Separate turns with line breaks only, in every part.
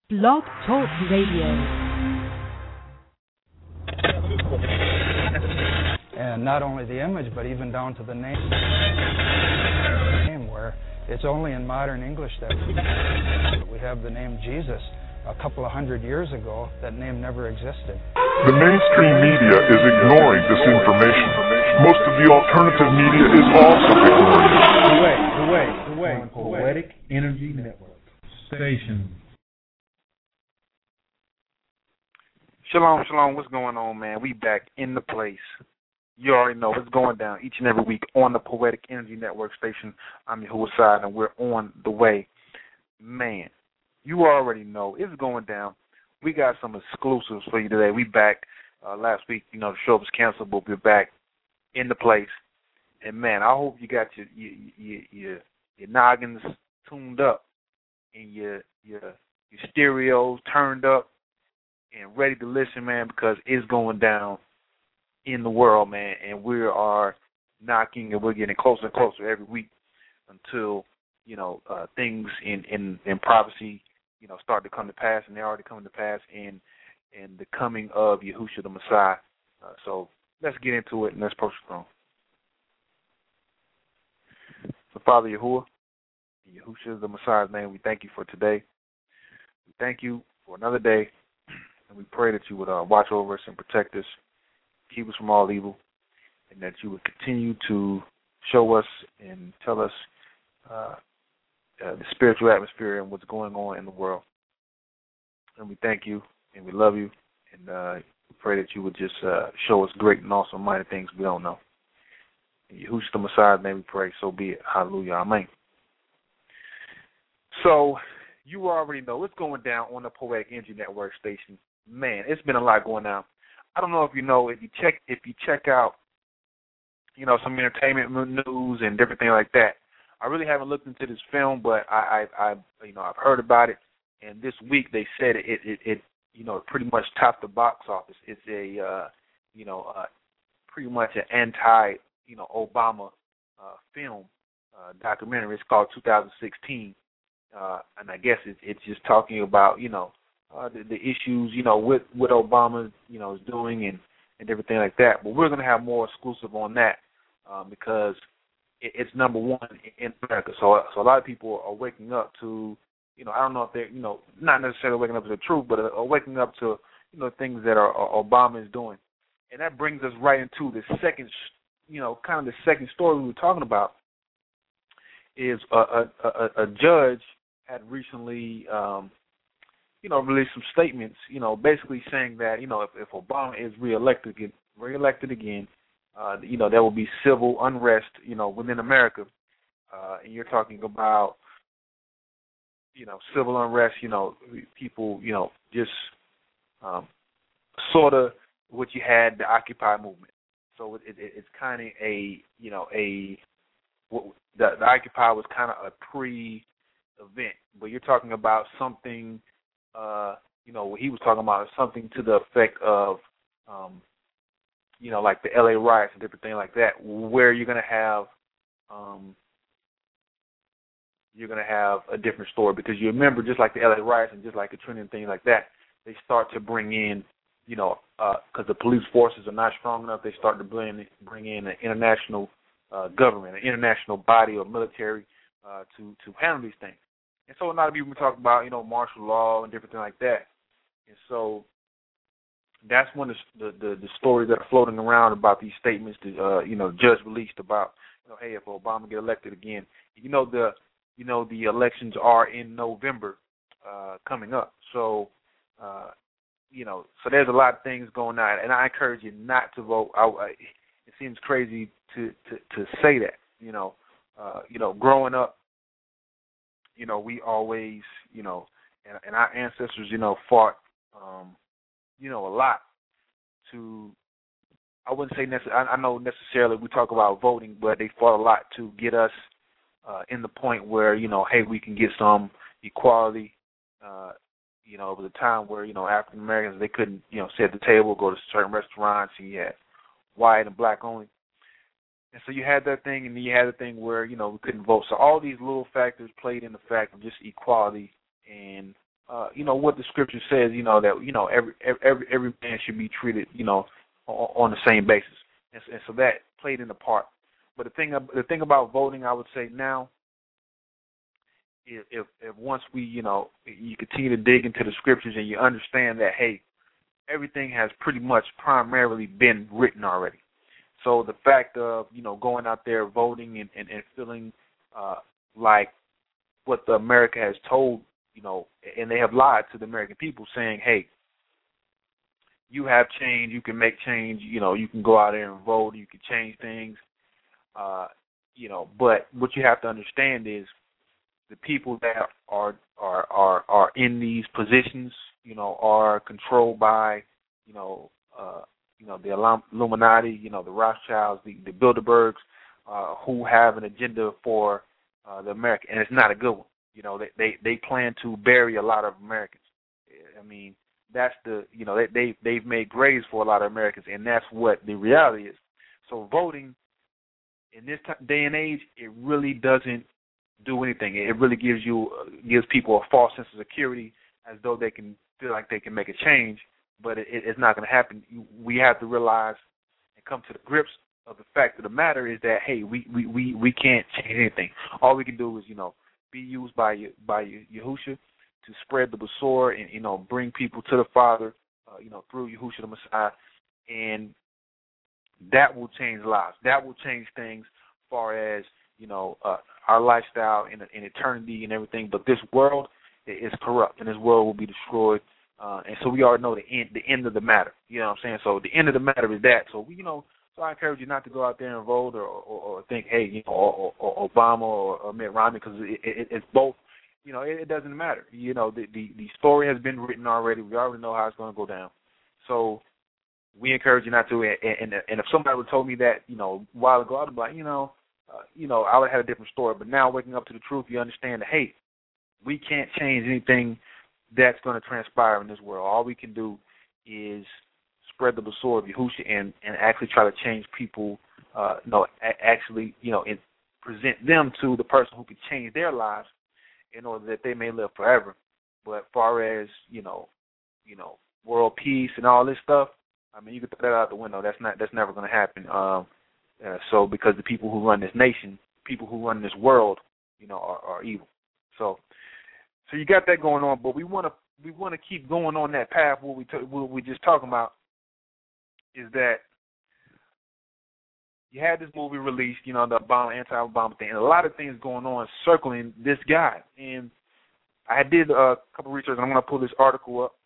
Blog Talk Radio.
And not only the image, but even down to the name, where it's only in modern English that we have the name Jesus. A couple of hundred years ago, that name never existed.
The mainstream media is ignoring this information. Most of the alternative media is also ignoring it.
The way. Poetic Energy Network Station.
Shalom, what's going on, man? We back in the place. You already know what's going down each and every week on the Poetic Energy Network station. I'm Yahuwah Side, and we're on the way. Man, you already know it's going down. We got some exclusives for you today. We back. Last week, the show was canceled, but we're back in the place. And, man, I hope you got your noggins tuned up and your stereos turned up and ready to listen, man, because it's going down in the world, man, and we are knocking and we're getting closer and closer every week until, things in prophecy, start to come to pass, and they're already coming to pass in the coming of Yahushua the Messiah. So let's get into it and let's proceed. So, Father Yahuwah, in Yahushua the Messiah's name, we thank you for today. We thank you for another day. And we pray that you would watch over us and protect us, keep us from all evil, and that you would continue to show us and tell us the spiritual atmosphere and what's going on in the world. And we thank you, and we love you, and we pray that you would just show us great and awesome mighty things we don't know. In Yahushua the Messiah's name we pray, so be it. Hallelujah. Amen. So, you already know what's going down on the Poetic Energy Network station. Man, it's been a lot going down. I don't know if you know, if you check out, some entertainment news and different things like that. I really haven't looked into this film, but I've heard about it. And this week they said it pretty much topped the box office. It's a pretty much an anti Obama film documentary. It's called 2016. And I guess it's just talking about, the issues, what Obama, is doing and everything like that. But we're going to have more exclusive on that because it's number one in America. So a lot of people are waking up to, I don't know if they're, not necessarily waking up to the truth, but are waking up to, things that Obama is doing. And that brings us right into the second, kind of the second story we were talking about is a judge had recently, released some statements, basically saying that, if Obama is reelected again, there will be civil unrest, within America. And you're talking about, civil unrest, people, just sort of what you had the Occupy movement. So it's kind of the Occupy was kind of a pre-event, but you're talking about something, what he was talking about is something to the effect of, like the LA riots and different things like that, where you're going to have a different story, because you remember, just like the LA riots and just like Katrina and things like that, they start to bring in, because the police forces are not strong enough, they start to bring in an international government, an international body or military to handle these things. And so a lot of people talk about, martial law and different things like that. And so that's one of the stories that are floating around about these statements that, the judge released about, hey, if Obama get elected again, the elections are in November coming up. So, so there's a lot of things going on, and I encourage you not to vote. It seems crazy to say that, growing up, we always, and our ancestors, fought, a lot to, I wouldn't say necessarily, I know necessarily we talk about voting, but they fought a lot to get us in the point where, hey, we can get some equality, over the time where, African Americans, they couldn't, sit at the table, go to certain restaurants, and you had white and black only. And so you had that thing, and then you had the thing where, we couldn't vote. So all these little factors played in the fact of just equality and what the scripture says, that, every man should be treated, on the same basis. And so that played in the part. But the thing about voting, I would say now, if once we, you continue to dig into the scriptures and you understand that, hey, everything has pretty much primarily been written already. So the fact of, going out there voting and feeling like what the America has told, and they have lied to the American people saying, hey, you have change, you can make change, you can go out there and vote, you can change things, but what you have to understand is the people that are in these positions, are controlled by, the Illuminati, the Rothschilds, the Bilderbergs, who have an agenda for the America, and it's not a good one. They plan to bury a lot of Americans. I mean, that's they've made graves for a lot of Americans, and that's what the reality is. So voting in this day and age, it really doesn't do anything. It really gives people a false sense of security, as though they can feel like they can make a change, but it's not going to happen. We have to realize and come to the grips of the fact of the matter is that, hey, we can't change anything. All we can do is, be used by Yahushua to spread the Besorah and, bring people to the Father, through Yahushua the Messiah, and that will change lives. That will change things as far as, our lifestyle in eternity and everything. But this world is corrupt, and this world will be destroyed. And so we already know the end of the matter. You know what I'm saying? So the end of the matter is that. So so I encourage you not to go out there and vote or think, hey, or Obama or Mitt Romney, because it's both. It doesn't matter. The story has been written already. We already know how it's going to go down. So we encourage you not to. And if somebody would have told me that, a while ago, I'd be like, I would have had a different story. But now, waking up to the truth, you understand that, hey, we can't change anything that's going to transpire in this world. All we can do is spread the Besorah of Yahushua and actually try to change people, and present them to the person who can change their lives in order that they may live forever. But as far as, world peace and all this stuff, I mean, you can throw that out the window. That's never going to happen. So because the people who run this nation, people who run this world, are evil. So you got that going on, but we want to keep going on that path. What we just talking about is that you had this movie released, the Obama, anti-Obama thing, and a lot of things going on circling this guy. And I did a couple of research, and I'm going to pull this article up.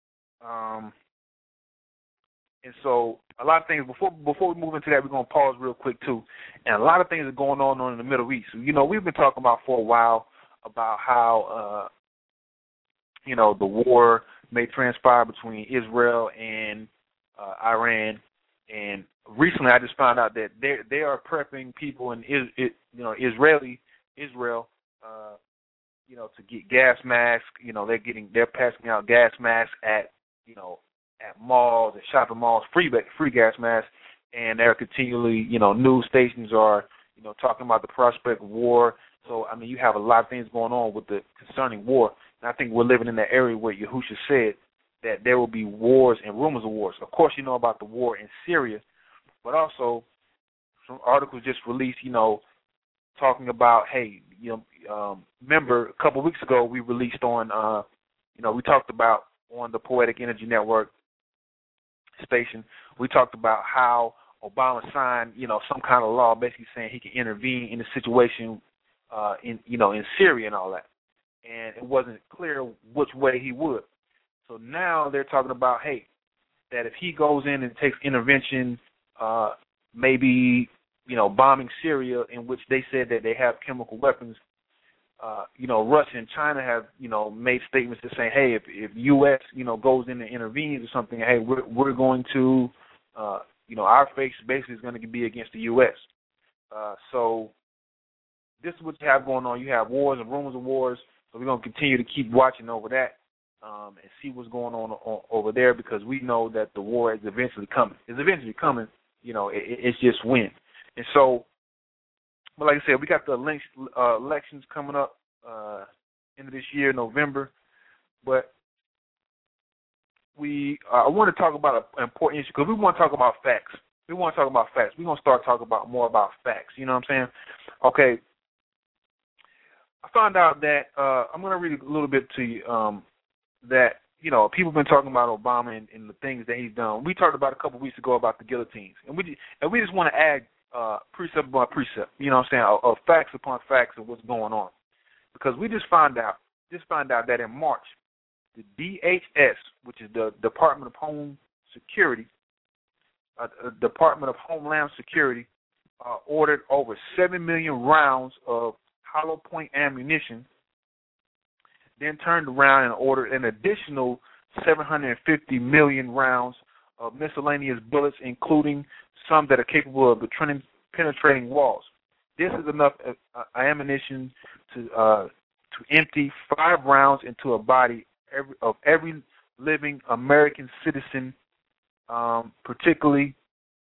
And so a lot of things, before we move into that, we're going to pause real quick, too. And a lot of things are going on in the Middle East. We've been talking about for a while about how, the war may transpire between Israel and Iran. And recently I just found out that they are prepping people in Israel, to get gas masks. They're passing out gas masks at malls and shopping malls, free gas masks, and they're continually, news stations are, talking about the prospect of war. So, I mean, you have a lot of things going on with the concerning war. And I think we're living in that area where Yahushua said that there will be wars and rumors of wars. Of course, you know about the war in Syria, but also some articles just released, talking about, hey, remember a couple of weeks ago we released on, we talked about on the Poetic Energy Network station, we talked about how Obama signed, some kind of law basically saying he can intervene in the situation in Syria and all that. And it wasn't clear which way he would. So now they're talking about, hey, that if he goes in and takes intervention, maybe, bombing Syria, in which they said that they have chemical weapons, Russia and China have, made statements to say, hey, if U.S., goes in and intervenes or something, hey, we're going to, our face basically is going to be against the U.S. So this is what you have going on. You have wars and rumors of wars. So we're going to continue to keep watching over that and see what's going on over there, because we know that the war is eventually coming. It's eventually coming. It's just when. And so, but like I said, we got the elections coming up end of this year, November. But I want to talk about an important issue because we want to talk about facts. We're going to start talking about more about facts. You know what I'm saying? Okay. I found out that I'm going to read a little bit to you that, people have been talking about Obama and the things that he's done. We talked about a couple of weeks ago about the guillotines. And we just want to add precept upon precept, you know what I'm saying, of facts upon facts of what's going on. Because we just found out that in March, the DHS, which is the Department of Homeland Security, ordered over 7 million rounds of hollow point ammunition, then turned around and ordered an additional 750 million rounds of miscellaneous bullets, including some that are capable of penetrating walls. This is enough ammunition to empty 5 rounds into a body of every living American citizen, particularly.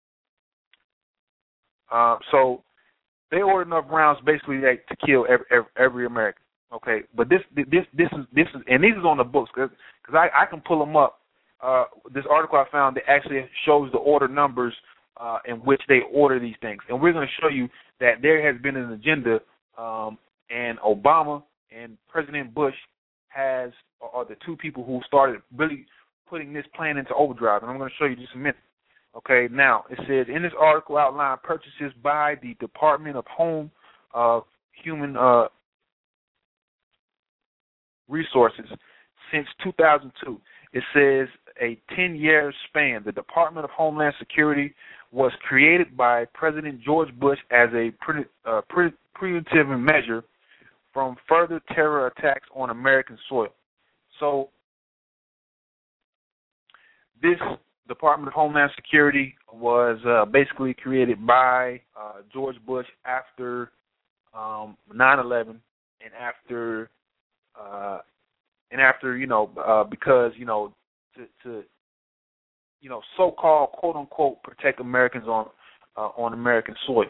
So they ordered enough rounds basically to kill every American. Okay, but this is, and these is on the books because I can pull them up. This article I found that actually shows the order numbers in which they order these things, and we're going to show you that there has been an agenda, and Obama and President Bush are the two people who started really putting this plan into overdrive, and I'm going to show you just a minute. Okay, now it says in this article outline purchases by the Department of Human Resources since 2002. It says a 10-year span. The Department of Homeland Security was created by President George Bush as a preventive measure from further terror attacks on American soil. So this Department of Homeland Security was basically created by George Bush after 9/11 and after because to so-called quote unquote protect Americans on American soil,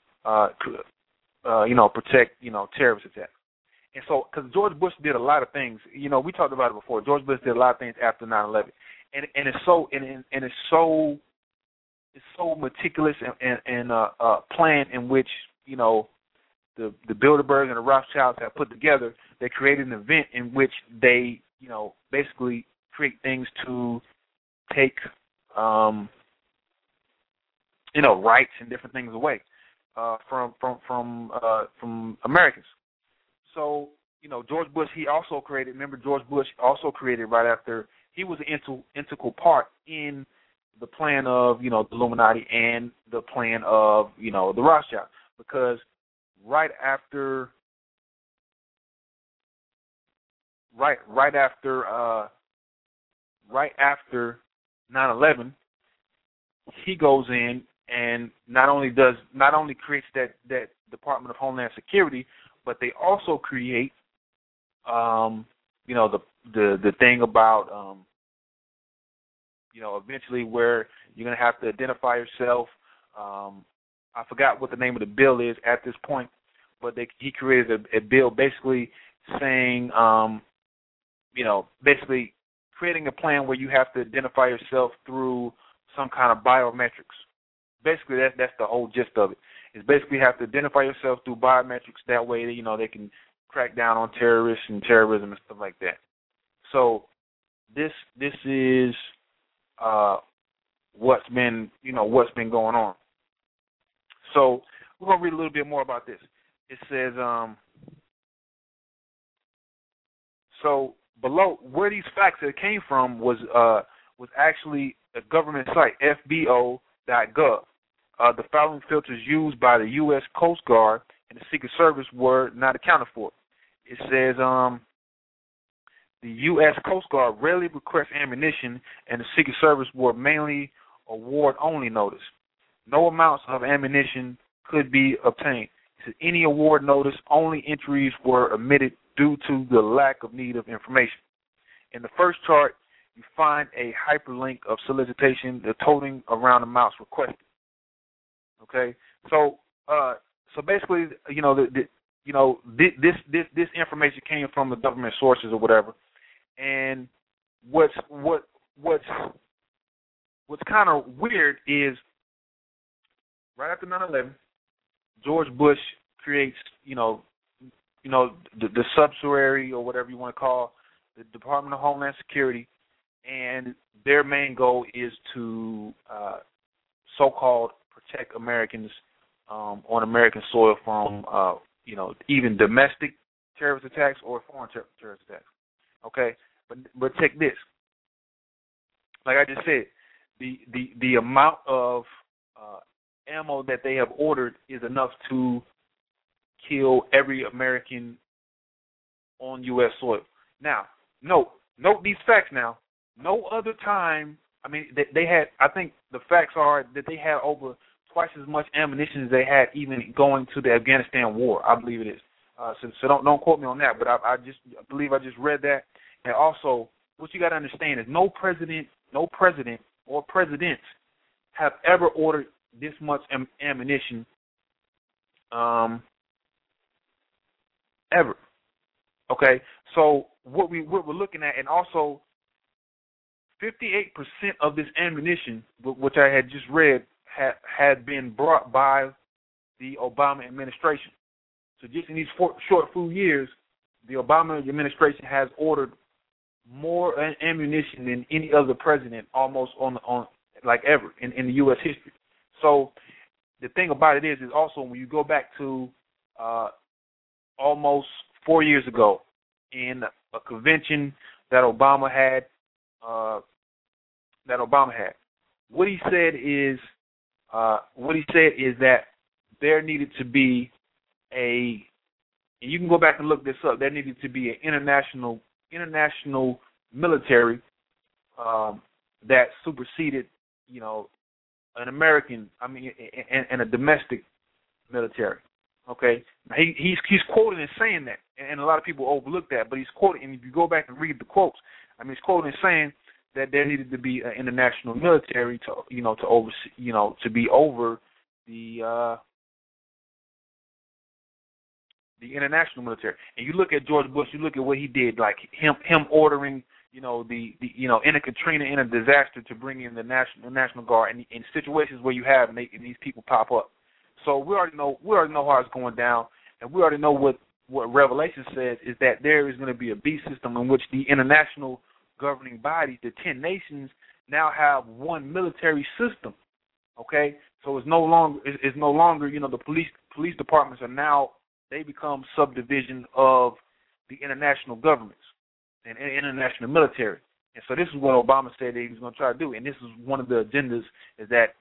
protect terrorist attacks. And so, because George Bush did a lot of things, we talked about it before. George Bush did a lot of things after 9/11, and it's so meticulous and plan in which the Bilderberg and the Rothschilds have put together. They created an event in which they basically create things to take rights and different things away from Americans. So, George Bush, he also created, remember George Bush also created right after, he was an integral part in the plan of, the Illuminati and the plan of, the Rothschild. Because right after 9/11, he goes in and not only creates that Department of Homeland Security, but they also create, the thing about, eventually where you're going to have to identify yourself. I forgot what the name of the bill is at this point, but he created a bill basically saying, basically creating a plan where you have to identify yourself through some kind of biometrics. Basically, that's the whole gist of it. Is basically you have to identify yourself through biometrics. That way, they can crack down on terrorists and terrorism and stuff like that. So this is what's been going on. So we're gonna read a little bit more about this. It says so below where these facts that came from was actually a government site, FBO.gov. The following filters used by the U.S. Coast Guard and the Secret Service were not accounted for. It says the U.S. Coast Guard rarely requests ammunition, and the Secret Service were mainly award-only notice. No amounts of ammunition could be obtained. It says any award notice, only entries were omitted due to the lack of need of information. In the first chart, you find a hyperlink of solicitation, the totaling around amounts requested. Okay, so basically, this information came from the government sources or whatever, And what's kind of weird is right after 9/11, George Bush creates, the subsidiary or whatever you want to call the Department of Homeland Security, and their main goal is to so-called protect Americans on American soil from, even domestic terrorist attacks or foreign terrorist attacks. Okay, but check this. Like I just said, the amount of ammo that they have ordered is enough to kill every American on U.S. soil. Now, note these facts now. No other time, I mean, they had, I think the facts are that they had over twice as much ammunition as they had even going to the Afghanistan war. I believe it is. So don't quote me on that, but I believe I just read that. And also, what you got to understand is no president or presidents have ever ordered this much ammunition ever. Okay, so what we're looking at, and also 58% of this ammunition, which I had just read, had been brought by the Obama administration. So just in these short few years, the Obama administration has ordered more ammunition than any other president, almost on like ever in the U.S. history. So the thing about it is also when you go back to almost 4 years ago in a convention that Obama had, what he said is that there needed to be and you can go back and look this up, there needed to be an international military that superseded, an American, and a domestic military. Okay, now he's quoted as saying that, and a lot of people overlook that, but he's quoted, and if you go back and read the quotes, he's quoted as saying that there needed to be an international military to oversee, to be over the international military. And you look at George Bush, you look at what he did, like him ordering, in a Katrina, in a disaster, to bring in the National Guard, and in situations where you have making these people pop up. So we already know how it's going down, and we already know what Revelation says is that there is going to be a beast system in which the international governing bodies, the 10 nations, now have one military system. Okay, so it's no longer the police departments are now, they become subdivision of the international governments and international military. And so this is what Obama said that he was going to try to do, and this is one of the agendas, is that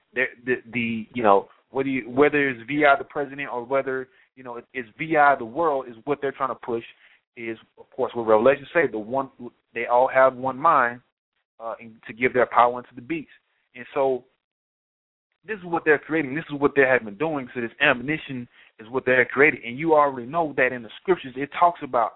whether it's via the president or whether it's via the world, is what they're trying to push. Is of course what Revelation say, they all have one mind, and to give their power unto the beast. And so this is what they're creating. This is what they have been doing. So this ammunition is what they're creating, and you already know that in the scriptures it talks about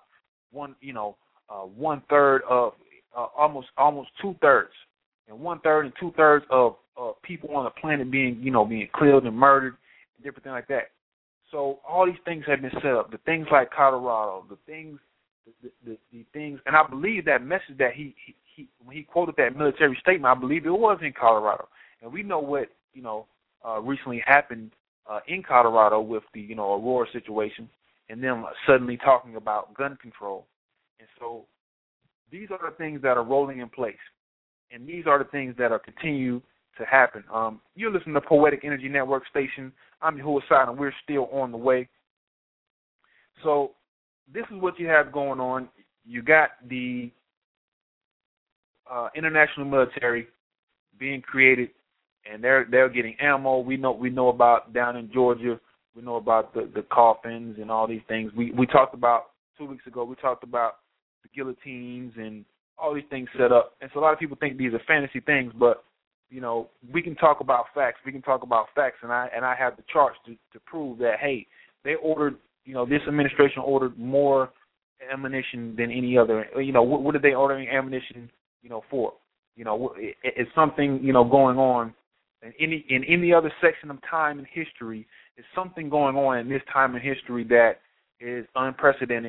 1/3 of almost 2/3, and 1/3 and 2/3 of people on the planet being killed and murdered and different things like that. So all these things have been set up. The things like Colorado, the things, and I believe that message that he when he quoted that military statement, I believe it was in Colorado, and we know what recently happened in Colorado with the Aurora situation, and them suddenly talking about gun control. And so these are the things that are rolling in place, and these are the things that are continue to happen. You're listening to Poetic Energy Network Station. I'm Yahuwah Side, and we're still on the way. So this is what you have going on. You got the international military being created, and they're getting ammo. We know about down in Georgia. We know about the coffins and all these things. We talked about 2 weeks ago. We talked about the guillotines and all these things set up. And so a lot of people think these are fantasy things, but we can talk about facts. We can talk about facts, and I have the charts to prove that, hey, they ordered, this administration ordered more ammunition than any other. What are they ordering ammunition, for? It's something, going on in any other section of time in history. It's something going on in this time in history that is unprecedented,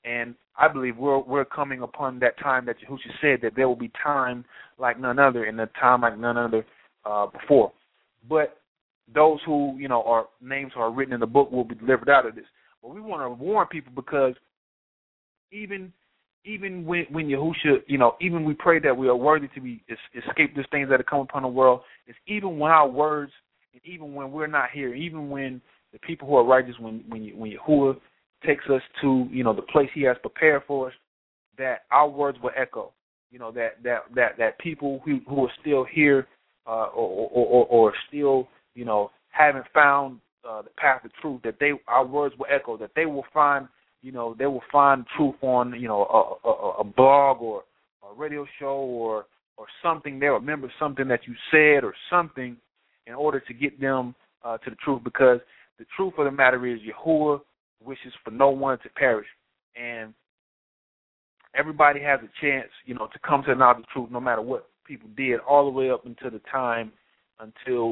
And I believe we're coming upon that time that Yahushua said that there will be time like none other and a time like none other before. But those who, are names are written in the book will be delivered out of this. But we want to warn people because even when Yahushua, even we pray that we are worthy to be escape these things that have come upon the world, it's even when our words, and even when we're not here, even when the people who are righteous, when Yahuwah takes us to, the place he has prepared for us, that our words will echo. That people who are still here or still, haven't found the path of truth, that our words will echo, that they will find, truth on, a blog or a radio show or something. They'll remember something that you said or something in order to get them to the truth, because the truth of the matter is Yahuwah wishes for no one to perish. And everybody has a chance, to come to the knowledge of the truth, no matter what people did, all the way up until the time until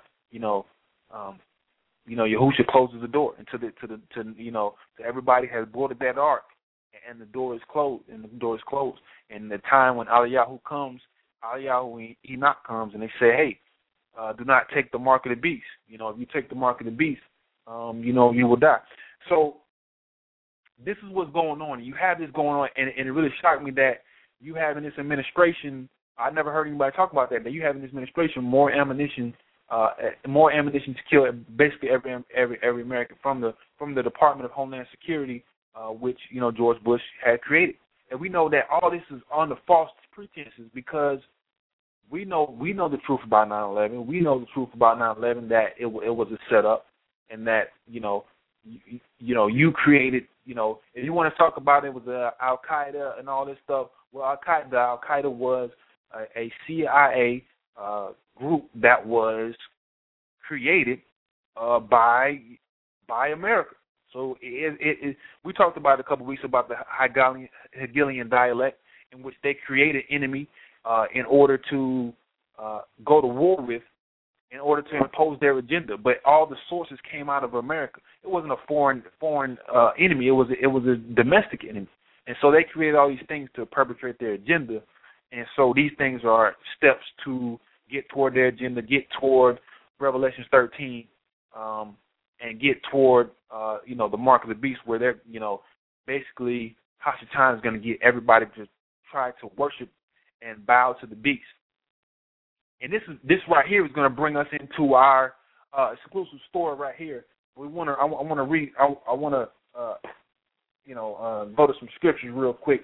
Yahushua closes the door, and to everybody has boarded that ark, and the door is closed, and the time when Eliyahu and Enoch comes, and they say, hey, do not take the mark of the beast. If you take the mark of the beast, you will die. So this is what's going on. You have this going on, and it really shocked me that you have in this administration, I never heard anybody talk about that you have in this administration more ammunition to kill basically every American from the Department of Homeland Security, which George Bush had created. And we know that all this is under false pretenses because we know the truth about 9/11. We know the truth about 9/11, that it was a setup, and that you created. If you want to talk about it with Al Qaeda and all this stuff, well, Al Qaeda was a CIA group that was created by America. So we talked about it a couple of weeks about the Hegelian dialect, in which they created enemy in order to go to war with, in order to impose their agenda. But all the sources came out of America. It wasn't a foreign enemy. It was a domestic enemy. And so they created all these things to perpetrate their agenda. And so these things are steps to get toward their agenda, get toward Revelation 13, and get toward, the mark of the beast, where they're, basically Hashatan is going to get everybody to try to worship and bow to the beast. And this right here is going to bring us into our exclusive story right here. I want to go to some scriptures real quick.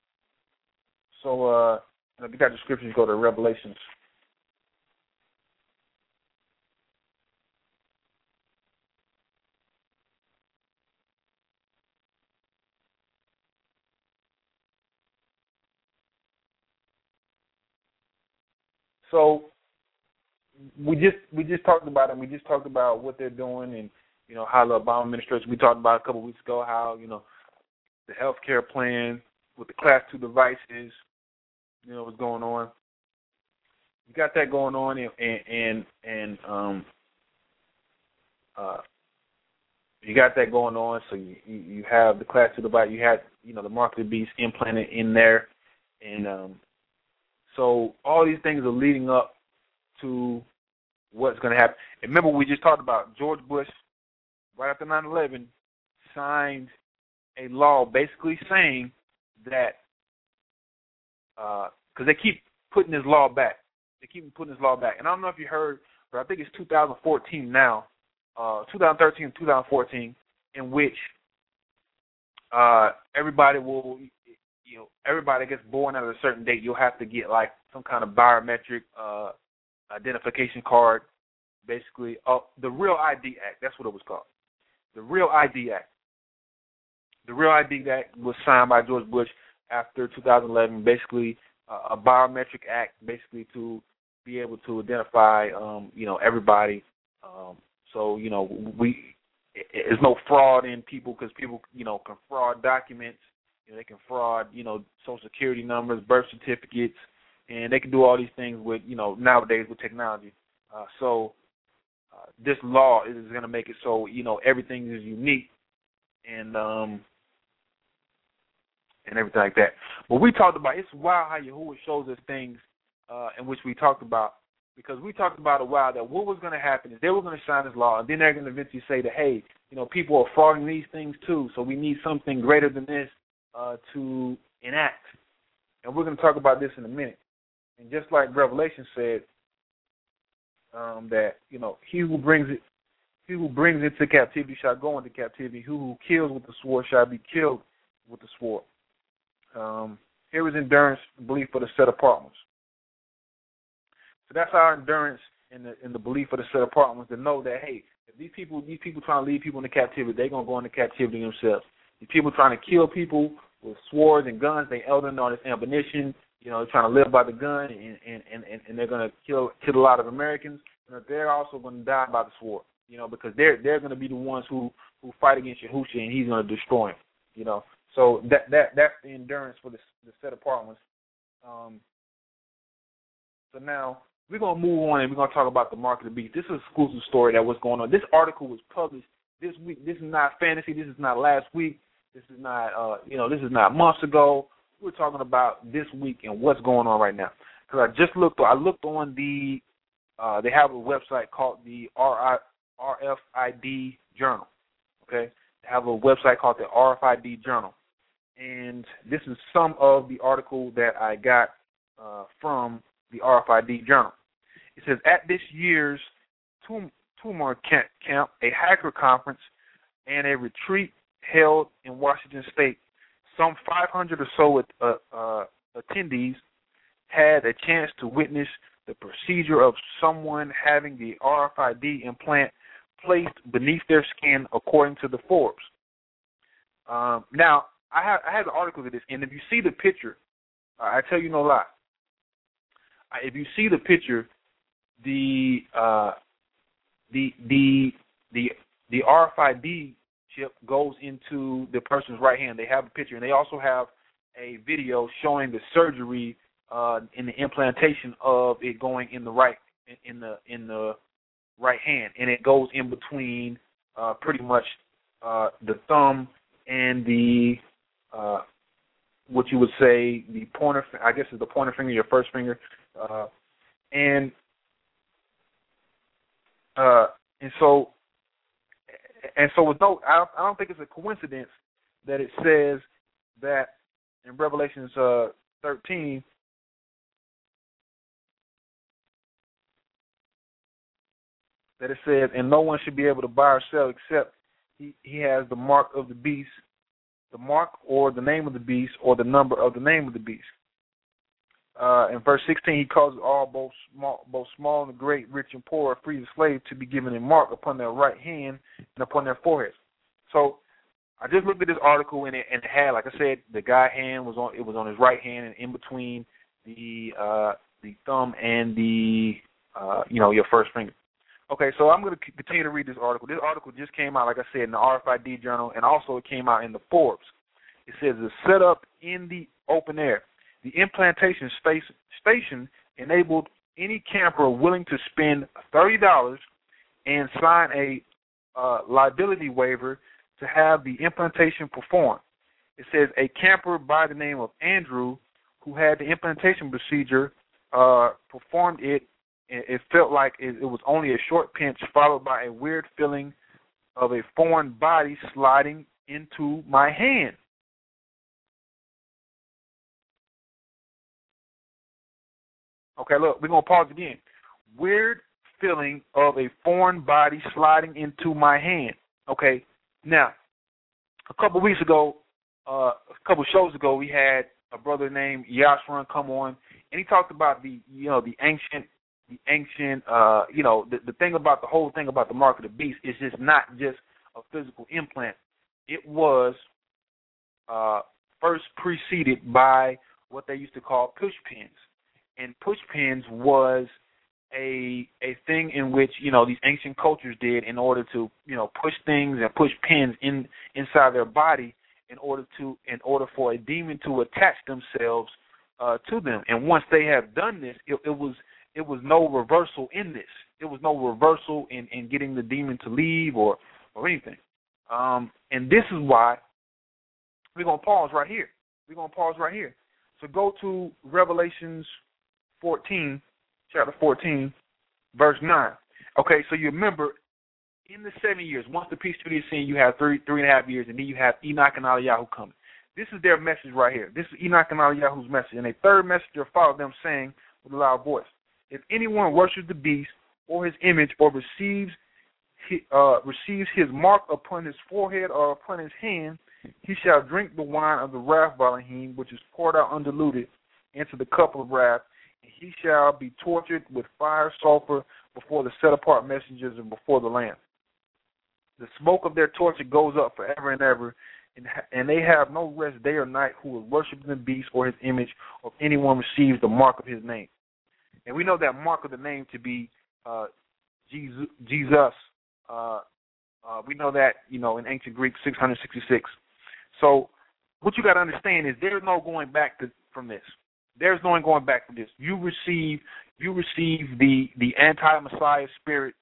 So if you got the scriptures, go to Revelations. So we just talked about it. We just talked about what they're doing, and how the Obama administration. We talked about a couple of weeks ago how the healthcare plan with the Class 2 devices, what's going on. You got that going on, and you got that going on. So you have the Class 2 device. You had the mark of the beast implanted in there, and so all these things are leading up to what's going to happen. And remember, we just talked about George Bush, right after 9/11, signed a law basically saying that, because they keep putting this law back. And I don't know if you heard, but I think it's 2014 now, 2013 and 2014, in which everybody will, everybody gets born at a certain date. You'll have to get like some kind of biometric identification card, basically. The Real ID Act, that's what it was called. The Real ID Act. The Real ID Act was signed by George Bush after 2011, basically a biometric act, basically to be able to identify, everybody. So, there's no fraud in people, because people, can fraud documents. They can fraud, Social Security numbers, birth certificates, and they can do all these things with, nowadays with technology. So this law is going to make it so, everything is unique. And and everything like that. But we talked about, it's wild how Yahuwah shows us things in which we talked about, because we talked about a while that what was going to happen is they were going to sign this law, and then they're going to eventually say that, hey, people are frauding these things too, so we need something greater than this to enact. And we're going to talk about this in a minute. And just like Revelation said, that he who brings into captivity shall go into captivity. He who kills with the sword shall be killed with the sword. Here is endurance, belief for the set apart ones. So that's our endurance in the belief of the set apart ones, to know that, hey, if these people trying to lead people into captivity, they're gonna go into captivity themselves. These people trying to kill people with swords and guns, they elder all this ammunition, trying to live by the gun, and they're gonna kill a lot of Americans. They're also gonna die by the sword, because they're gonna be the ones who fight against Yahushua, and he's gonna destroy him. So that's the endurance for the set apart ones. So now we're gonna move on, and we're gonna talk about the mark of the beast. This is an exclusive story that was going on. This article was published this week. This is not fantasy. This is not last week. This is not this is not months ago. We're talking about this week and what's going on right now. Because I looked on the they have a website called the RFID Journal. Okay, they have a website called the RFID Journal, and this is some of the article that I got from the RFID Journal. It says, at this year's Tumor Camp, a hacker conference, and a retreat held in Washington State, some 500 or so attendees had a chance to witness the procedure of someone having the RFID implant placed beneath their skin, according to the Forbes. Now, I have the article of this, and if you see the picture, I tell you no lie. If you see the picture, the RFID chip goes into the person's right hand. They have a picture, and they also have a video showing the surgery in the implantation of it going in the right hand, and it goes in between pretty much the thumb and the what you would say the pointer. I guess is the pointer finger, your first finger, and so with no, I don't think it's a coincidence that it says that in Revelations 13. That it says, and no one should be able to buy or sell except he has the mark of the beast, the mark or the name of the beast, or the number of the name of the beast. In verse 16, he causes all, both small and great, rich and poor, free and slave, to be given a mark upon their right hand and upon their foreheads. So I just looked at this article, and it had, like I said, the guy's hand was on his right hand, and in between the thumb and the your first finger. Okay, so I'm going to continue to read this article. This article just came out, like I said, in the RFID Journal, and also it came out in the Forbes. It says, it's set up in the open air. The implantation station enabled any camper willing to spend $30 and sign a liability waiver to have the implantation performed. It says a camper by the name of Andrew, who had the implantation procedure, performed it. It felt like it was only a short pinch, followed by a weird feeling of a foreign body sliding into my hand. Okay, look, we're going to pause again. Weird feeling of a foreign body sliding into my hand. Okay, now, a couple weeks ago, a couple shows ago, we had a brother named Yashran come on, and he talked about the ancient, the thing about the whole thing about the mark of the beast is just not just a physical implant. It was first preceded by what they used to call push pins. And push pins was a thing in which, these ancient cultures did in order to, push things and push pins inside their body in order for a demon to attach themselves to them. And once they have done this, it was no reversal in this. It was no reversal in getting the demon to leave or anything. And this is why we're going to pause right here. We're going to pause right here. So go to Revelations 14, chapter 14, verse 9. Okay, so you remember, in the 7 years, once the peace treaty is seen, you have 3.5 years, and then you have Enoch and Eliyahu coming. This is their message right here. This is Enoch and Eliyahu's message. And a third messenger followed them, saying with a loud voice, if anyone worships the beast or his image or receives his mark upon his forehead or upon his hand, he shall drink the wine of the wrath of Elohim, which is poured out undiluted into the cup of wrath, and he shall be tortured with fire, sulfur, before the set-apart messengers and before the Lamb. The smoke of their torture goes up forever and ever, and they have no rest day or night who is worshiping the beast or his image, or if anyone receives the mark of his name. And we know that mark of the name to be Jesus. We know that, in ancient Greek, 666. So what you got to understand is there's no going back from this. There's no going back from this. You receive the anti-Messiah spirit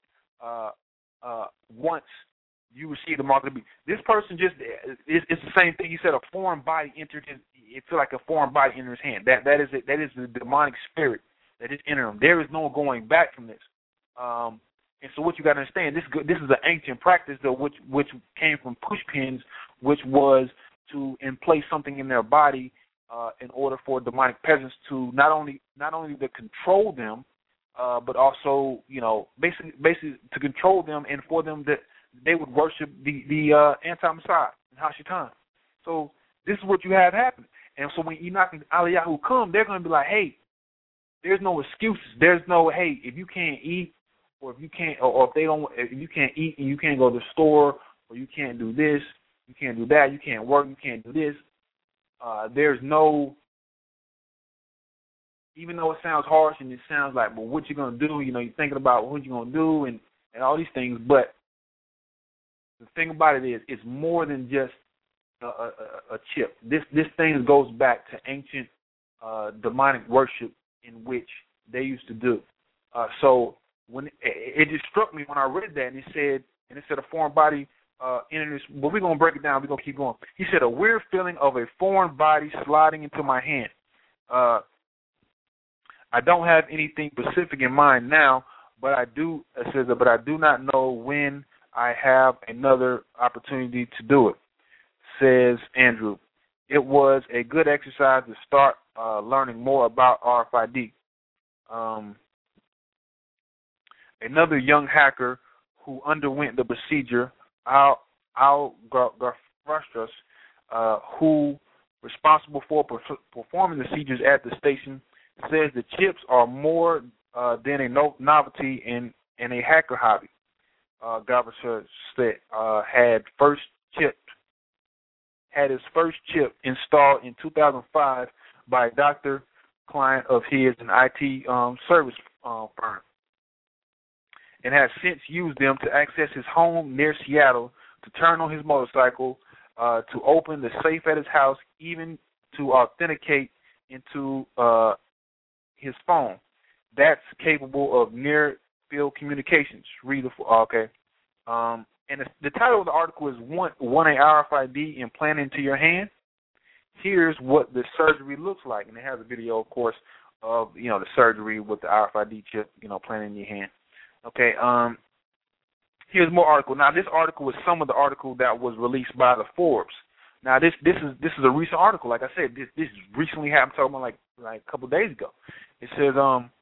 once you receive the mark of the beast. This person it's the same thing. He said a foreign body entered his. It feel like a foreign body entered his hand. That is it. That is the demonic spirit that is entering him. There is no going back from this. And so what you got to understand, this is an ancient practice though, which came from pushpins, which was to place something in their body in order for demonic presence to not only to control them, but also basically to control them and for them that they would worship the anti-Messiah and Hashatan. So this is what you have happening. And so when Enoch and Eliyahu come, they're going to be like, hey, there's no excuses. There's no, hey, if you can't eat, or if you can't, or if you can't eat and you can't go to the store, or you can't do this, you can't do that, you can't work, you can't do this. There's no, even though it sounds harsh and it sounds like, well, what you gonna do? You're thinking about what you're gonna do and all these things. But the thing about it is, it's more than just a chip. This thing goes back to ancient demonic worship in which they used to do. So when it just struck me when I read that, and it said a foreign body entered this. But we're gonna break it down. We're gonna keep going. He said a weird feeling of a foreign body sliding into my hand. I don't have anything specific in mind now, but I do. It says, but I do not know when I have another opportunity to do it. Says Andrew. It was a good exercise to start learning more about RFID. Another young hacker who underwent the procedure, Al Garfrustras, who responsible for performing the procedures at the station, says the chips are more than a novelty in a hacker hobby. Garfrustras said had his first chip installed in 2005 by a doctor client of his, an IT service firm, and has since used them to access his home near Seattle, to turn on his motorcycle, to open the safe at his house, even to authenticate into his phone. That's capable of near-field communications. Read okay. And the title of the article is Want a RFID implanted into your hand? Here's what the surgery looks like. And it has a video, of course, of, the surgery with the RFID chip, planted in your hand. Okay, here's more article. Now, this article is some of the article that was released by the Forbes. Now, this is a recent article. Like I said, this recently happened. I'm talking about like a couple of days ago. It says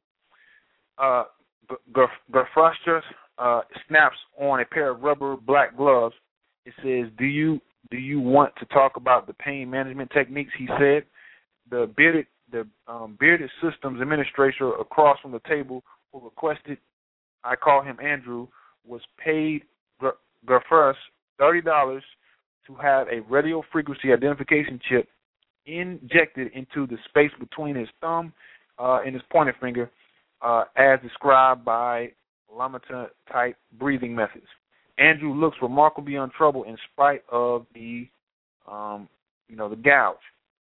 Garfrustras snaps on a pair of rubber black gloves. It says, do you want to talk about the pain management techniques? He said. The bearded systems administrator across from the table who requested I call him Andrew, was paid Garfrustras $30 to have a radio frequency identification chip injected into the space between his thumb and his pointer finger, as described by Lamata-type breathing methods. Andrew looks remarkably untroubled in spite of the gouge.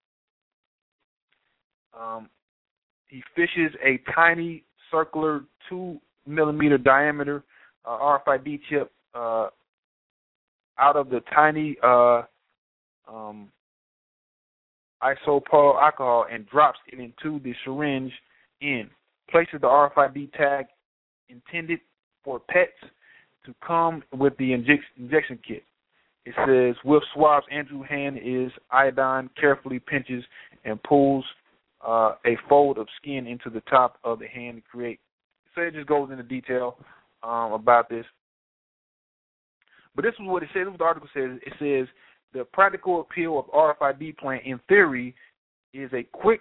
He fishes a tiny circular 2-millimeter diameter RFID chip out of the tiny isopropyl alcohol and drops it into the syringe end. Places the RFID tag intended for pets to come with the injection kit. It says, with swabs, Andrew's hand is iodine, carefully pinches and pulls a fold of skin into the top of the hand to create. So it just goes into detail about this. But this is what it says. This is what the article says. It says, the practical appeal of RFID plant, in theory, is a quick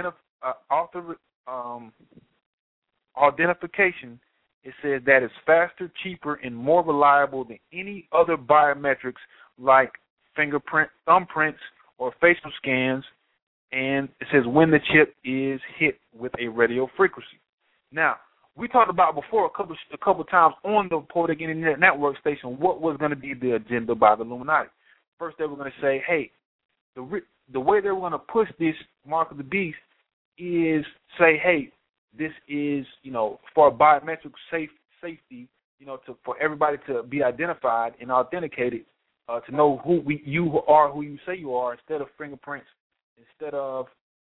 identification. It says that is faster, cheaper, and more reliable than any other biometrics like fingerprint, thumbprints, or facial scans. And it says when the chip is hit with a radio frequency. Now, we talked about before a couple times on the Poetic Internet Network station what was going to be the agenda by the Illuminati. First, they were going to say, hey, the way they were going to push this mark of the beast is say, hey, this is, for biometric safety, for everybody to be identified and authenticated, to know you are who you say you are, instead of fingerprints, instead of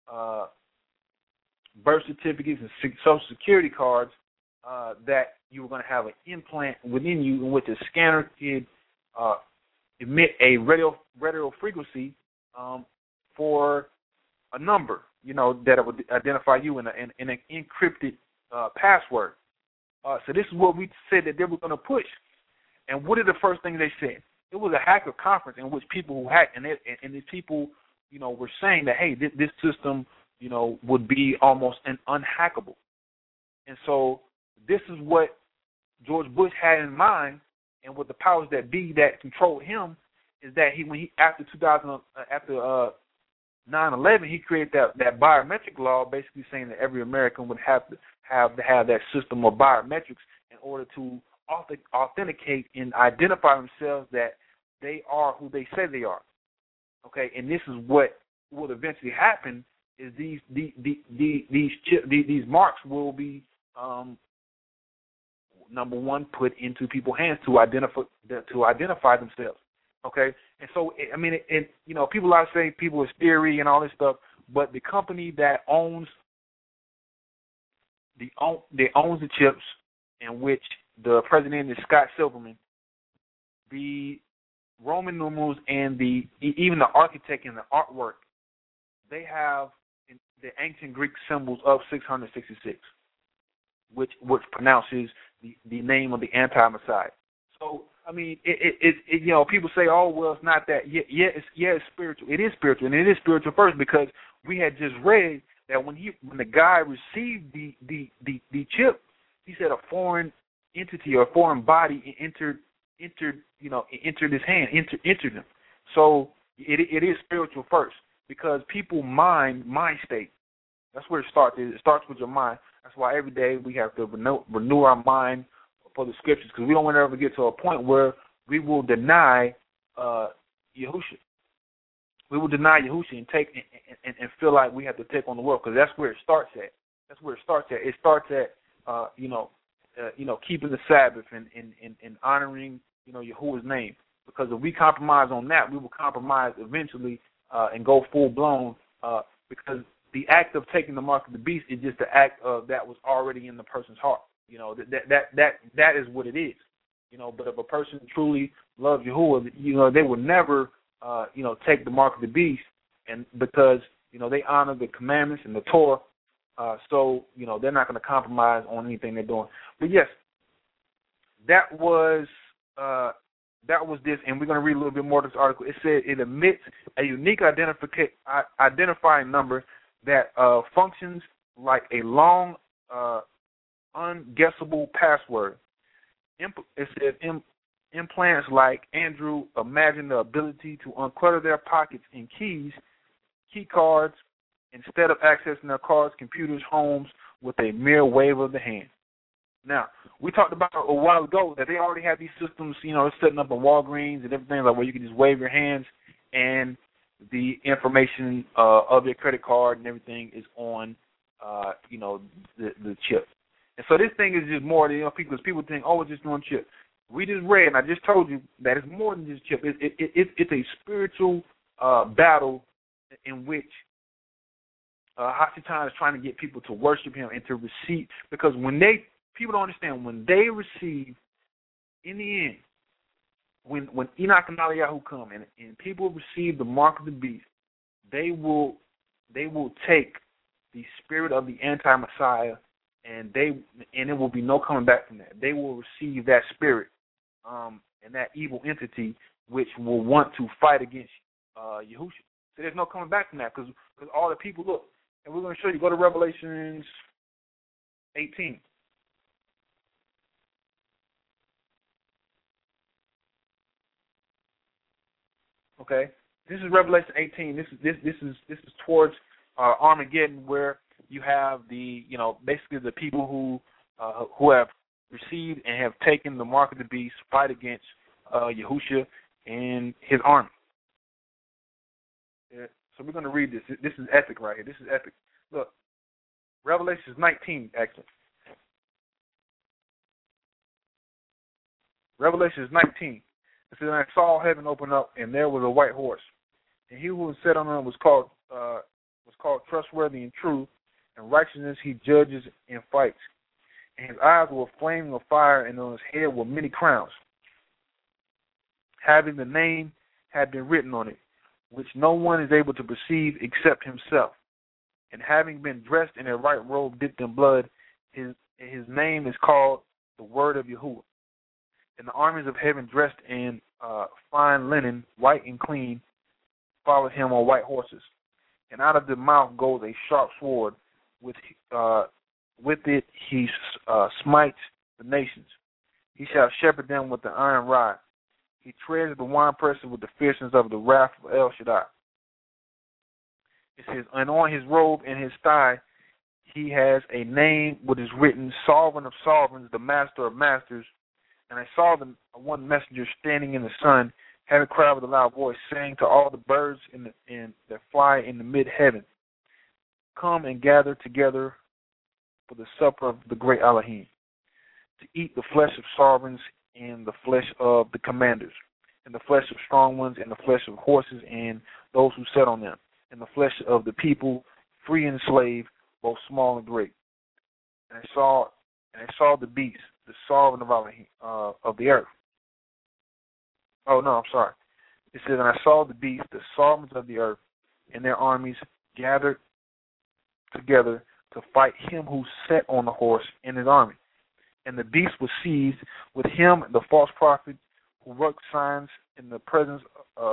birth certificates and social security cards, that you were going to have an implant within you in which a scanner could emit a radio frequency for a number, that it would identify you in an encrypted password. So this is what we said that they were going to push. And what are the first things they said? It was a hacker conference in which people who hacked, and these people, were saying that, hey, this system, would be almost unhackable. And so this is what George Bush had in mind, and what the powers that be that controlled him is that after 9/11, he created that biometric law, basically saying that every American would have to have that system of biometrics in order to authenticate and identify themselves that they are who they say they are. Okay, and this is what will eventually happen: is these marks will be number one, put into people's hands to identify themselves. Okay, and so people are saying people is theory and all this stuff, but the company that owns the chips, in which the president is Scott Silverman, the Roman numerals and even the architect and the artwork, they have the ancient Greek symbols of 666, which pronounces the name of the anti-Messiah. So, people say, oh, well, it's not that. It's spiritual. It is spiritual, and it is spiritual first, because we had just read that when the guy received the chip, he said a foreign entity or a foreign body entered his hand, entered him. So it is spiritual first, because people mind state. That's where it starts. It starts with your mind. That's why every day we have to renew our mind for the scriptures, because we don't want to ever get to a point where we will deny Yahushua. We will deny Yahushua and take and feel like we have to take on the world, because that's where it starts at. It starts at keeping the Sabbath and honoring Yahuwah's name. Because if we compromise on that, we will compromise eventually and go full blown. Because the act of taking the mark of the beast is just the act of that was already in the person's heart. That is what it is. But if a person truly loves Yahuwah, they will never take the mark of the beast, and because they honor the commandments and the Torah, so they're not going to compromise on anything they're doing. But yes, that was this, and we're going to read a little bit more of this article. It said it emits a unique identifying number that functions like a long, unguessable password. It says implants like Andrew imagine the ability to unclutter their pockets and key cards, instead of accessing their cars, computers, homes with a mere wave of the hand. Now, we talked about a while ago that they already have these systems, setting up in Walgreens and everything, like where you can just wave your hands and the information of your credit card and everything is on, the chip. And so this thing is just more than, because people think, oh, it's just one chip. We just read, and I just told you that it's more than just chip. It's a spiritual battle in which Hasatan is trying to get people to worship him and to receive, because people don't understand, when they receive, in the end, when Enoch and Eliyahu come and people receive the mark of the beast, they will take the spirit of the anti-Messiah, and it will be no coming back from that. They will receive that spirit and that evil entity which will want to fight against Yahushua. So there's no coming back from that, because all the people, look, and we're going to show you, go to Revelations 18. Okay, this is Revelation 18. This is towards Armageddon, where you have basically the people who have received and have taken the mark of the beast fight against Yahushua and his army. Yeah. So we're going to read this. This is epic right here. This is epic. Look, Revelation 19, actually. Revelation 19. It says, "And I saw heaven open up, and there was a white horse, and he who was set on him was called trustworthy and true, and righteousness he judges and fights. And his eyes were flaming of fire, and on his head were many crowns, having the name had been written on it, which no one is able to perceive except himself. And having been dressed in a white robe dipped in blood, his name is called the Word of Yahuwah. And the armies of heaven, dressed in fine linen, white and clean, followed him on white horses. And out of the mouth goes a sharp sword. With it he smites the nations. He shall shepherd them with the iron rod. He treads the winepresses with the fierceness of the wrath of El Shaddai." It says, "And on his robe and his thigh he has a name which is written, Sovereign of Sovereigns, the Master of Masters. And I saw one messenger standing in the sun, having cried with a loud voice, saying to all the birds that fly in the mid-heaven, Come and gather together for the supper of the great Elohim, to eat the flesh of sovereigns and the flesh of the commanders, and the flesh of strong ones, and the flesh of horses and those who sat on them, and the flesh of the people, free and slave, both small and great. And I saw the beast, the sovereign of Elohim, of the earth." Oh no, I'm sorry. It says, "And I saw the beast, the sovereigns of the earth, and their armies gathered together to fight him who sat on the horse and his army. And the beast was seized, with him the false prophet who worked signs in the presence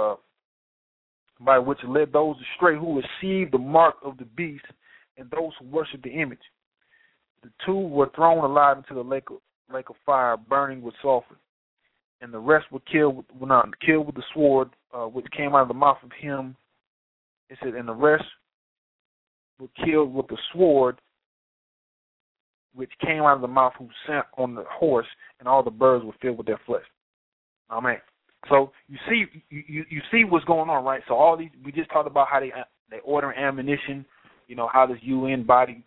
by which led those astray who received the mark of the beast and those who worship the image. The two were thrown alive into the lake of fire, burning with sulfur. And the rest were killed with the sword which came out of the mouth of him." It said, "And the rest were killed with the sword which came out of the mouth who sat on the horse, and all the birds were filled with their flesh." Amen. So you see what's going on, right? So all these, we just talked about how they order ammunition, how this UN body,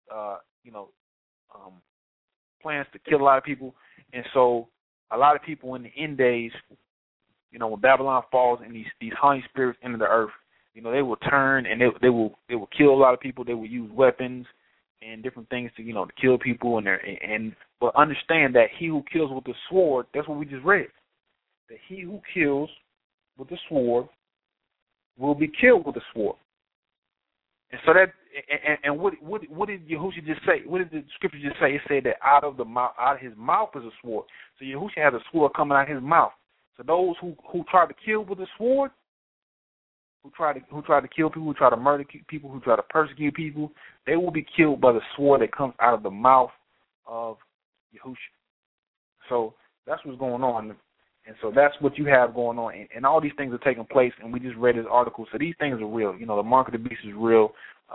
plans to kill a lot of people. And so a lot of people in the end days, when Babylon falls and these honey spirits enter the earth, they will turn and they will kill a lot of people. They will use weapons and different things to kill people. But understand that he who kills with the sword, that's what we just read, that he who kills with the sword will be killed with the sword. And so that, and what did Yahushua just say? What did the scripture just say? It said that out of his mouth is a sword. So Yahushua has a sword coming out of his mouth. So those who try to kill with a sword, who try to kill people, who try to murder people, who try to persecute people, they will be killed by the sword that comes out of the mouth of Yahushua. So that's what's going on. And so that's what you have going on. And all these things are taking place, and we just read this article. So these things are real. The mark of the beast is real,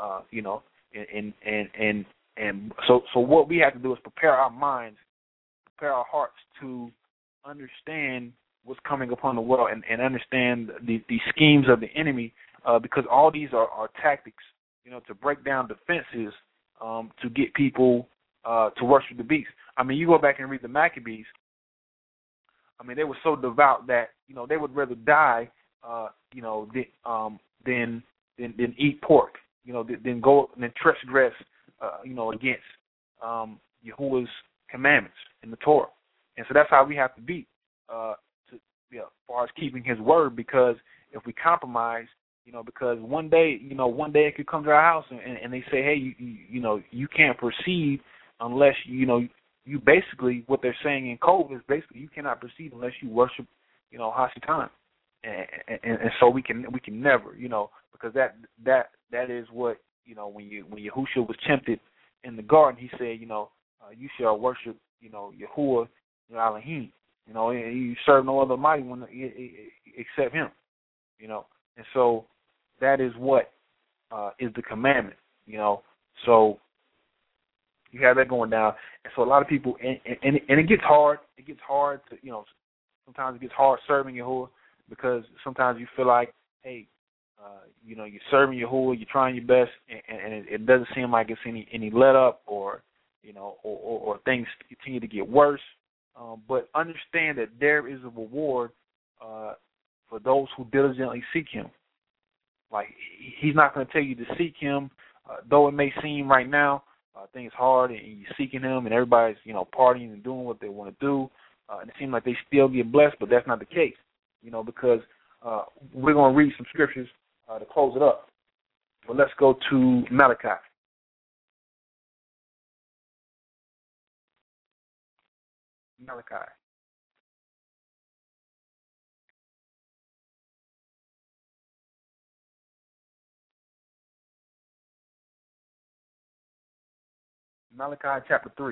and so what we have to do is prepare our minds, prepare our hearts to understand what's coming upon the world and understand the schemes of the enemy, because all these are tactics, to break down defenses, to get people to worship the beast. I mean, you go back and read the Maccabees. I mean, they were so devout that, they would rather die, than than eat pork. Than go and transgress, against Yahuwah's commandments in the Torah. And so that's how we have to be, as far as keeping His word. Because if we compromise, because one day it could come to our house and they say, hey, you can't proceed unless you basically, what they're saying in code is basically you cannot proceed unless you worship, Hasatan. And so we can never, because that is what, when Yahushua was tempted in the garden, he said, you shall worship, Yahuwah, your Elohim. You serve no other mighty one except Him. And so that is what is the commandment. So you have that going down, and so a lot of people, and it gets hard. It gets hard to, sometimes it gets hard serving Yahuwah, because sometimes you feel like, hey, you're serving Yahuwah, you're trying your best, and it doesn't seem like it's any let up, or or things continue to get worse. But understand that there is a reward for those who diligently seek Him. Like, He's not going to tell you to seek Him, though it may seem right now things hard and you're seeking Him and everybody's partying and doing what they want to do, and it seems like they still get blessed, but that's not the case. Because we're going to read some scriptures to close it up. But let's go to Malachi. Malachi chapter 3.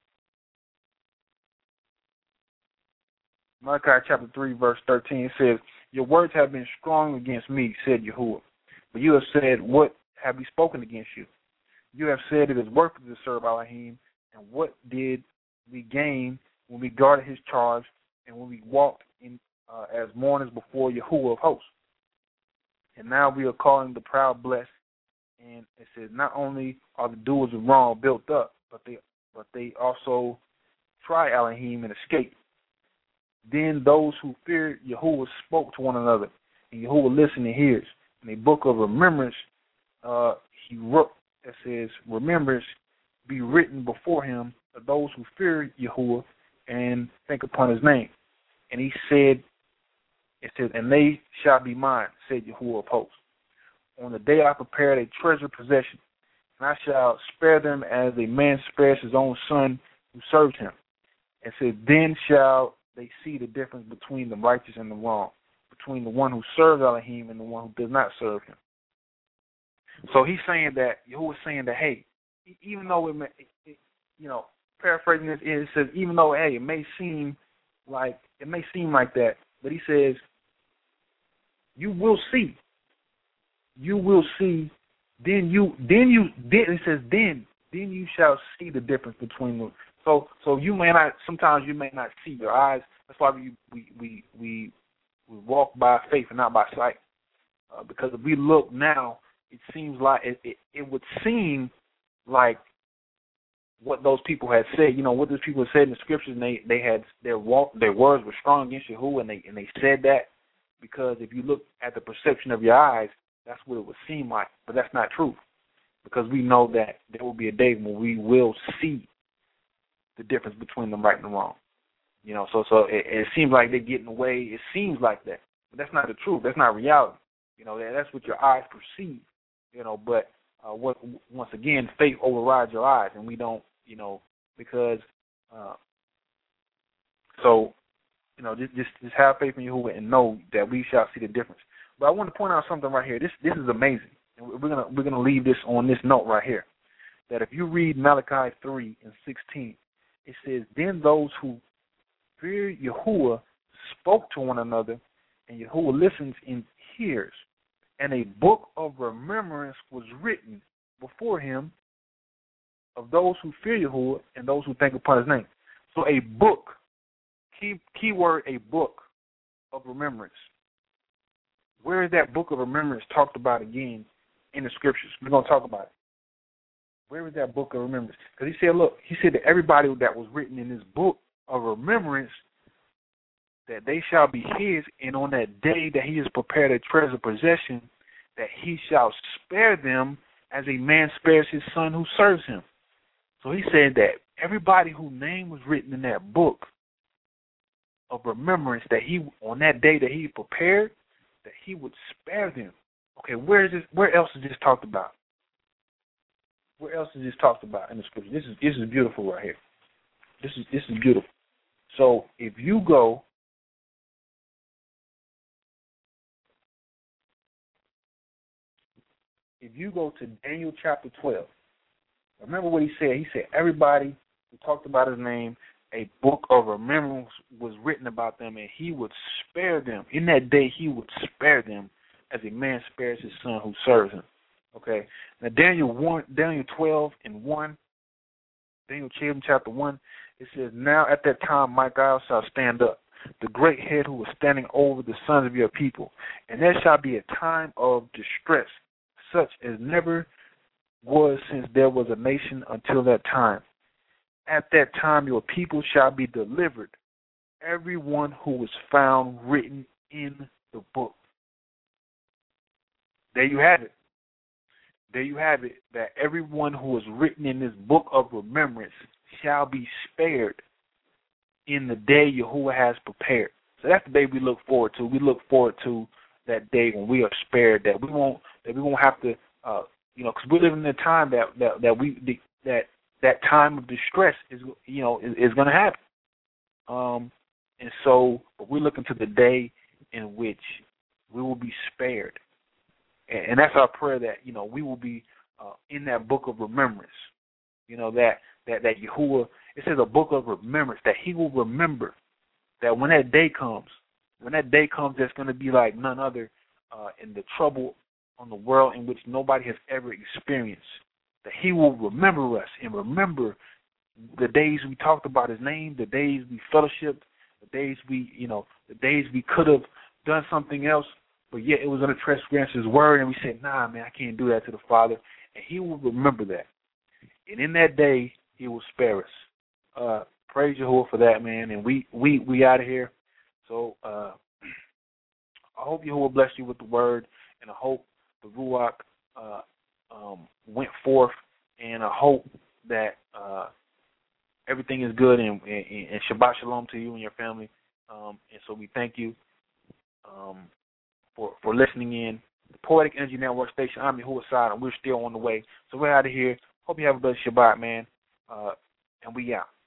Malachi chapter 3, verse 13, says, your words have been strong against me, said Yahuwah. But you have said, what have we spoken against you? You have said it is worthless to serve Elohim, and what did we gain when we guarded His charge and when we walked in as mourners before Yahuwah of hosts? And now we are calling the proud blessed. And it says, not only are the doers of wrong built up, but they also try Elohim and escape. Then those who feared Yahuwah spoke to one another, and Yahuwah listened and hears. In a book of remembrance, He wrote, it says, remembrance be written before Him of those who fear Yahuwah and think upon His name. And He said, it says, and they shall be mine, said Yahuwah of hosts. On the day I prepared a treasured possession, and I shall spare them as a man spares his own son who served him. It says, then shall they see the difference between the righteous and the wrong, between the one who serves Elohim and the one who does not serve Him. So he's saying that, Yahuwah's saying that, hey, even though paraphrasing this, it says, even though, hey, it may seem like that, but he says, you will see. You will see. Then it says, then you shall see the difference between them. So you may not. Sometimes you may not see. Your eyes. That's why we walk by faith and not by sight. Because if we look now, it seems like it would seem like what those people had said. What those people had said in the scriptures. And they had their words were strong against Yahuwah, and they said that because if you look at the perception of your eyes, that's what it would seem like. But that's not true, because we know that there will be a day when we will see the difference between the right and the wrong. So it seems like they're getting away. It seems like that, but that's not the truth. That's not reality. That's what your eyes perceive. But once again, faith overrides your eyes, and we don't. Because just have faith in Yahuwah and know that we shall see the difference. But I want to point out something right here. This is amazing, and we're gonna leave this on this note right here. That if you read Malachi 3:16, it says, then those who fear Yahuwah spoke to one another, and Yahuwah listens and hears. And a book of remembrance was written before Him of those who fear Yahuwah and those who think upon His name. So a book, key word, a book of remembrance. Where is that book of remembrance talked about again in the scriptures? We're going to talk about it. Where is that book of remembrance? Because he said that everybody that was written in this book of remembrance, that they shall be His, and on that day that He has prepared a treasure possession, that he shall spare them as a man spares his son who serves him. So he said that everybody whose name was written in that book of remembrance, that he, on that day that he prepared, that he would spare them. Okay, where else is this talked about? Where else is this talked about in the scripture? This is beautiful right here. This is beautiful. So if you go to Daniel chapter 12, remember what he said. He said everybody who talked about his name, a book of remembrance was written about them, and he would spare them. In that day, he would spare them as a man spares his son who serves him. Okay. Now Daniel 12 and 1, Daniel chapter 1, it says, now at that time Michael shall stand up, the great head who was standing over the sons of your people, and there shall be a time of distress, such as never was since there was a nation until that time. At that time your people shall be delivered, every one who was found written in the book. There you have it. There you have it, that everyone who is written in this book of remembrance shall be spared in the day Yahuwah has prepared. So that's the day we look forward to. We look forward to that day when we are spared, that we won't have to, because we're living in a time that time of distress is going to happen. And so we're looking to the day in which we will be spared. And that's our prayer, that, we will be in that book of remembrance. That Yahuwah, it says a book of remembrance, that he will remember that when that day comes, that's going to be like none other in the trouble on the world in which nobody has ever experienced, that he will remember us and remember the days we talked about his name, the days we fellowshiped, the days we could have done something else, but yet it was going to transgress his word, and we said, nah, man, I can't do that to the Father. And he will remember that. And in that day, he will spare us. Praise Yahuwah for that, man. And we out of here. So I hope Yahuwah bless you with the word, and I hope the Ruach went forth, and I hope that everything is good, and Shabbat Shalom to you and your family. And so we thank you for listening in. The Poetic Energy Network station, I'm Yahuwah Side, and we're still on the way. So we're out of here. Hope you have a blessed Shabbat, man. And we out.